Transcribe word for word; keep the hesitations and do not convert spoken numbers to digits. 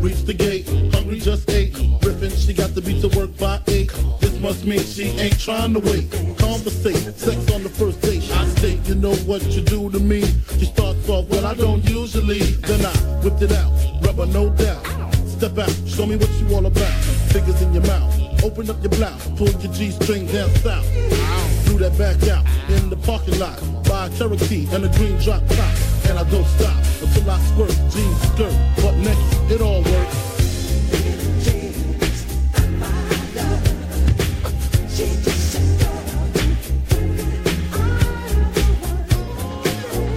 reach the gate, hungry just ate. Riffin', she got to be to work by eight. This must mean she ain't trying to wait. Conversate, sex on the first date. I state, you know what you do to me. She starts off, well, I don't usually. Then I whipped it out, rubber no doubt. Step out, show me what you all about. Fingers in your mouth, open up your blouse, pull your G-string down south. Threw that back out in the parking lot. Buy a Cherokee and a green drop top. And I don't stop until I squirt, jeans, skirt, butt naked, it all works.